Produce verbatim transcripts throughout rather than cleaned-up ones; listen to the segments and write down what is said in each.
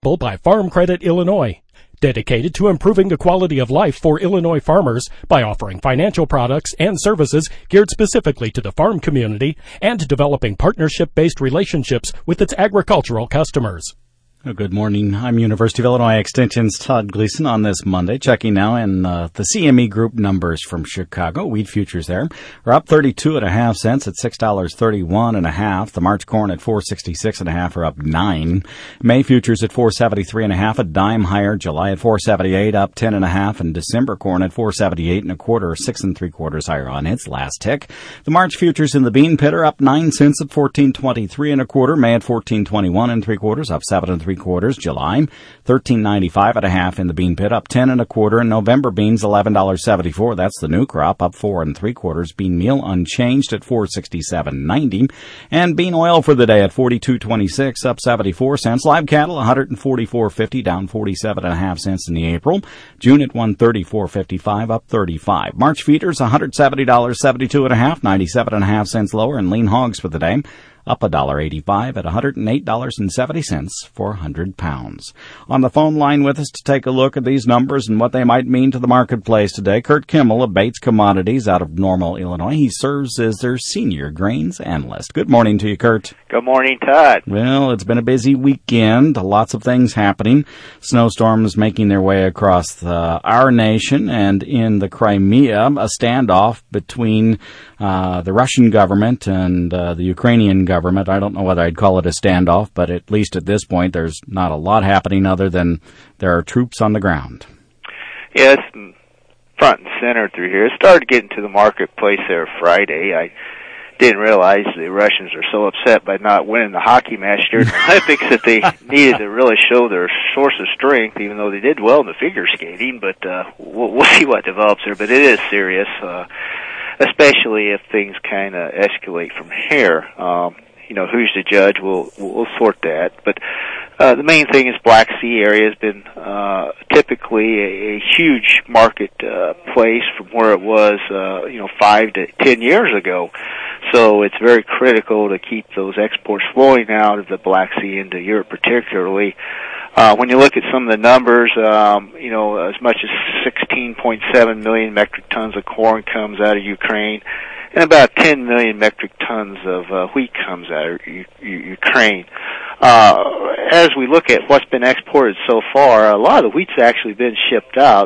By Farm Credit Illinois, dedicated to improving the quality of life for Illinois farmers by offering financial products and services geared specifically to the farm community and developing partnership-based relationships with its agricultural customers. Oh, good morning. I'm University of Illinois Extension's Todd Gleason on this Monday. Checking now in uh, the C M E Group numbers from Chicago. Wheat futures there are up thirty-two and a half cents at six dollars thirty-one and a half. The March corn at four sixty-six and a half are up nine. May futures at four seventy-three and a half, a dime higher. July at four seventy-eight, up ten and a half, and December corn at four seventy-eight and a quarter, six and three quarters higher on its last tick. The March futures in the bean pit are up nine cents at fourteen twenty-three and a quarter. May at fourteen twenty-one and three quarters, up seven and three quarters. July thirteen ninety-five and a half in the bean pit, up ten and a quarter. And November beans eleven dollars seventy-four. That's the new crop, up four and three quarters. Bean meal unchanged at four sixty-seven ninety. And bean oil for the day at forty-two twenty-six, up seventy-four cents. Live cattle one forty-four fifty, down forty-seven and a half cents in the April. June at one thirty-four fifty-five, up thirty-five. March feeders one seventy dollars seventy-two and a half, ninety-seven and a half cents lower. And lean hogs for the day up one dollar eighty-five at one hundred eight dollars and seventy cents for one hundred pounds. On the phone line with us to take a look at these numbers and what they might mean to the marketplace today, Kurt Kimmel of Bates Commodities out of Normal, Illinois. He serves as their senior grains analyst. Good morning to you, Kurt. Good morning, Todd. Well, it's been a busy weekend. Lots of things happening. Snowstorms making their way across the, our nation and in the Crimea. A standoff between uh, the Russian government and uh, the Ukrainian government. I don't know whether I'd call it a standoff, but at least at this point there's not a lot happening other than there are troops on the ground. Yes, yeah, front and center through here. It started getting to the marketplace there Friday. I didn't realize the Russians are so upset by not winning the hockey match during the Olympics that they needed to really show their source of strength, even though they did well in the figure skating. But uh, we'll, we'll see what develops there. But it is serious, uh, especially if things kind of escalate from here. Um, you know, who's the judge? We'll, we'll sort that. But uh, the main thing is Black Sea area has been uh, typically a, a huge market uh, place from where it was, uh, you know, five to ten years ago. So it's very critical to keep those exports flowing out of the Black Sea into Europe particularly. Uh, when you look at some of the numbers, um, you know, as much as sixteen point seven million metric tons of corn comes out of Ukraine, and about ten million metric tons of uh, wheat comes out of U- U- Ukraine. Uh, as we look at what's been exported so far, a lot of the wheat's actually been shipped out,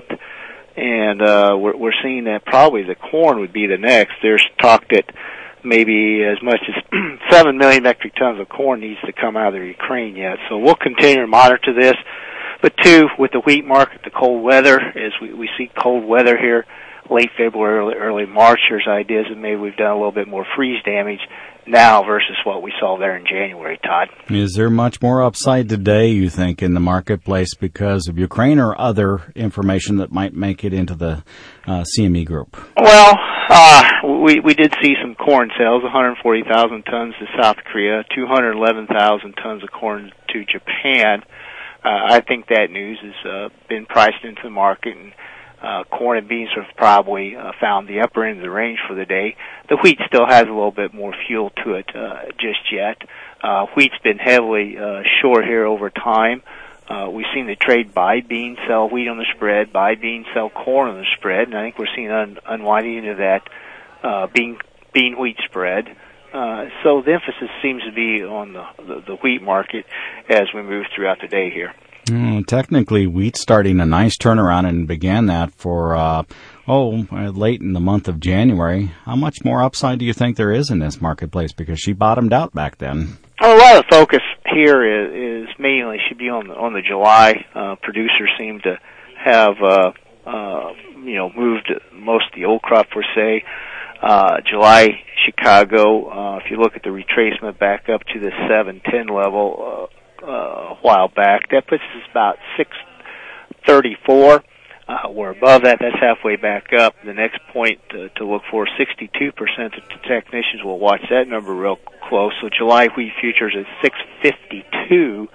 and uh, we're, we're seeing that probably the corn would be the next. There's talk that maybe as much as seven million metric tons of corn needs to come out of Ukraine yet. So we'll continue to monitor this. But two, with the wheat market, the cold weather, as we, we see cold weather here, late February, early, early March, there's ideas that maybe we've done a little bit more freeze damage now versus what we saw there in January, Todd. Is there much more upside today, you think, in the marketplace because of Ukraine or other information that might make it into the uh, C M E Group? Well, uh, we, we did see some corn sales, one hundred forty thousand tons to South Korea, two hundred eleven thousand tons of corn to Japan. Uh, I think that news has uh, been priced into the market, and Uh, corn and beans have probably uh, found the upper end of the range for the day. The wheat still has a little bit more fuel to it uh, just yet. Uh, wheat's been heavily uh, short here over time. Uh, we've seen the trade buy beans, sell wheat on the spread, buy beans, sell corn on the spread, and I think we're seeing an un- unwinding of that uh, bean bean wheat spread. Uh, so the emphasis seems to be on the, the, the wheat market as we move throughout the day here. Mm, technically, wheat's starting a nice turnaround and began that for, uh, oh, late in the month of January. How much more upside do you think there is in this marketplace? Because she bottomed out back then. Well, a lot of focus here is, is mainly should be on the, on the July. Uh, producers seem to have, uh, uh, you know, moved most of the old crop per se. Uh, July, Chicago, uh, if you look at the retracement back up to the seven ten level, uh, Uh, a while back, that puts us about six thirty-four. Uh, we're above that. That's halfway back up. The next point uh, to look for, sixty-two percent of the technicians will watch that number real close. So July wheat futures at six fifty-two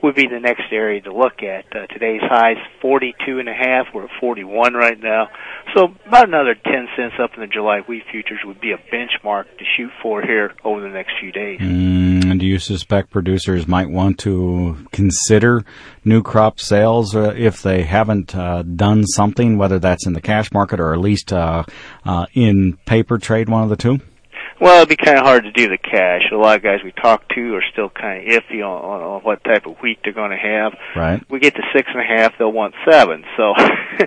would be the next area to look at. Uh, today's high is forty-two and a half. We're at forty-one right now. So about another ten cents up in the July wheat futures would be a benchmark to shoot for here over the next few days. Mm, and do you suspect producers might want to consider new crop sales uh, if they haven't uh, done something, whether that's in the cash market or at least uh, uh, in paper trade, one of the two? Well, it'd be kind of hard to do the cash. A lot of guys we talk to are still kind of iffy on, on, on what type of wheat they're going to have. Right. We get to six and a half, they'll want seven. So it,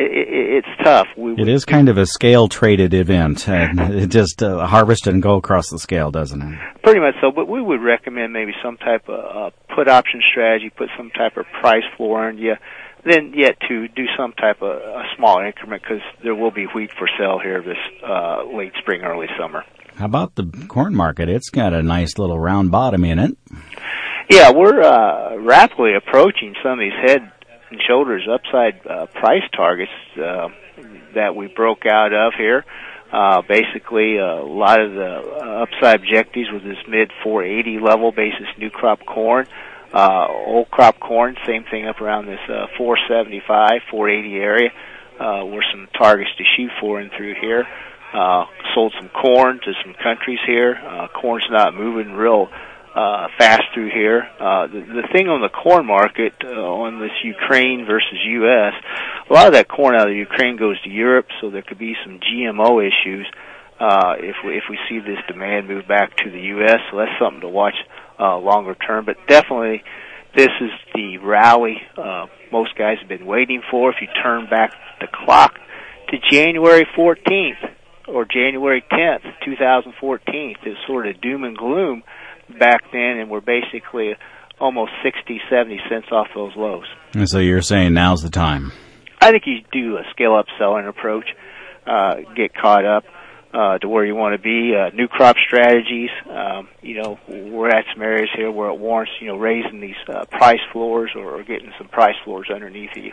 it, it's tough. We, it is kind of a scale-traded event. And it just uh, harvest and go across the scale, doesn't it? Pretty much so. But we would recommend maybe some type of uh, put option strategy, put some type of price floor in you. Then yet to do some type of a small increment because there will be wheat for sale here this uh, late spring, early summer. How about the corn market? It's got a nice little round bottom in it. Yeah, we're uh, rapidly approaching some of these head and shoulders upside uh, price targets uh, that we broke out of here. Uh, basically, uh, a lot of the uh, upside objectives with this mid four eighty level basis new crop corn. Uh, old crop corn, same thing up around this uh, four seventy-five, four eighty area uh, were some targets to shoot for in through here. Uh, sold some corn to some countries here. Uh, corn's not moving real uh, fast through here. Uh, the, the thing on the corn market uh, on this Ukraine versus U S, a lot of that corn out of Ukraine goes to Europe, so there could be some G M O issues uh, if we, if we see this demand move back to the U S. So that's something to watch uh, longer term. But definitely, this is the rally uh, most guys have been waiting for. If you turn back the clock to January fourteenth. Or January tenth, twenty fourteen, it's sort of doom and gloom back then, and we're basically almost sixty, seventy cents off those lows. And so you're saying now's the time? I think you do a scale-up selling approach, uh, get caught up uh, to where you want to be. Uh, new crop strategies, um, you know, we're at some areas here where it warrants, you know, raising these uh, price floors or getting some price floors underneath you.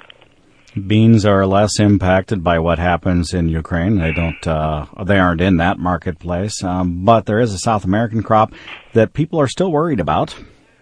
Beans are less impacted by what happens in Ukraine. They don't, uh, they aren't in that marketplace. Um, but there is a South American crop that people are still worried about.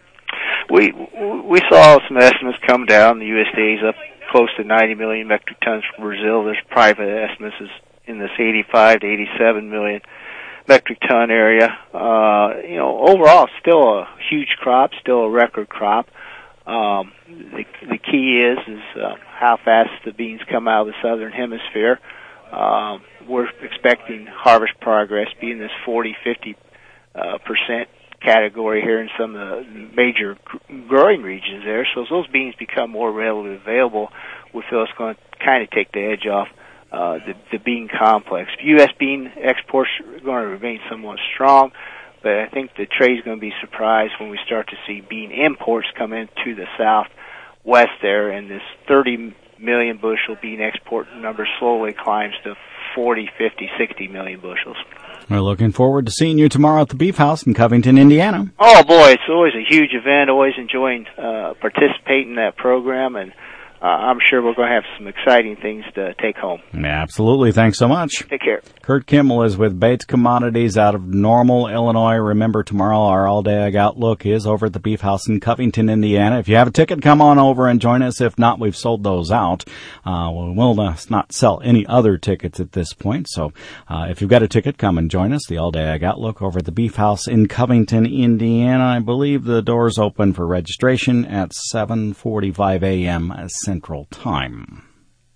We we saw some estimates come down. The U S D A is up close to ninety million metric tons for Brazil. There's private estimates is in this eighty-five to eighty-seven million metric ton area. Uh, you know, overall, still a huge crop, still a record crop. Um, the, the key is is uh, how fast the beans come out of the southern hemisphere. Um, we're expecting harvest progress be in this forty, fifty uh, percent category here in some of the major growing regions there. So as those beans become more readily available, we feel it's going to kind of take the edge off uh, the, the bean complex. U S bean exports are going to remain somewhat strong. But I think the trade's going to be surprised when we start to see bean imports come into the southwest there, and this thirty million bushel bean export number slowly climbs to forty, fifty, sixty million bushels. We're looking forward to seeing you tomorrow at the Beef House in Covington, Indiana. Oh, boy, it's always a huge event. Always enjoying uh, participating in that program, and uh, I'm sure we're going to have some exciting things to take home. Absolutely. Thanks so much. Take care. Kurt Kimmel is with Bates Commodities out of Normal, Illinois. Remember, tomorrow our all-day ag outlook is over at the Beef House in Covington, Indiana. If you have a ticket, come on over and join us. If not, we've sold those out. Uh, we will not sell any other tickets at this point. So uh, if you've got a ticket, come and join us. The all-day ag outlook over at the Beef House in Covington, Indiana. I believe the doors open for registration at seven forty-five a.m. Central Time.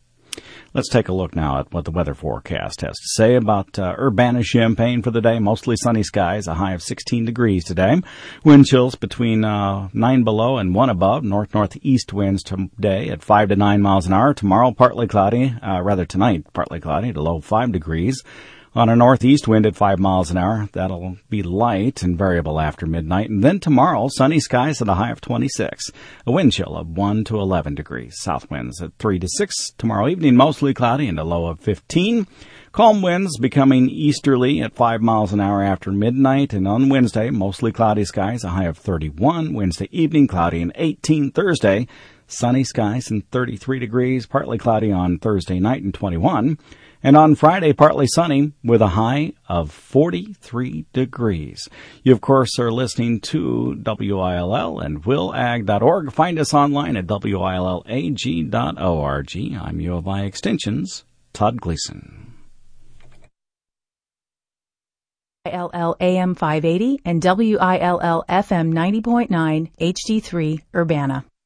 Let's take a look now at what the weather forecast has to say about uh, Urbana-Champaign for the day. Mostly sunny skies, a high of sixteen degrees today. Wind chills between uh, nine below and one above. North-northeast winds today at five to nine miles an hour. Tomorrow, partly cloudy, uh, rather tonight, partly cloudy to low five degrees. On a northeast wind at five miles an hour. That'll be light and variable after midnight. And then tomorrow, sunny skies at a high of twenty-six. A wind chill of one to eleven degrees. South winds at three to six. Tomorrow evening, mostly cloudy and a low of fifteen. Calm winds becoming easterly at five miles an hour after midnight. And on Wednesday, mostly cloudy skies, a high of thirty-one. Wednesday evening, cloudy and eighteen. Thursday, sunny skies and thirty-three degrees. Partly cloudy on Thursday night and twenty-one. And on Friday, partly sunny with a high of forty-three degrees. You, of course, are listening to W I L L and will ag dot org. Find us online at W I L L A G dot org. I'm U of I Extension's Todd Gleason. W I L L A M five eighty and W I L L F M ninety point nine H D three Urbana.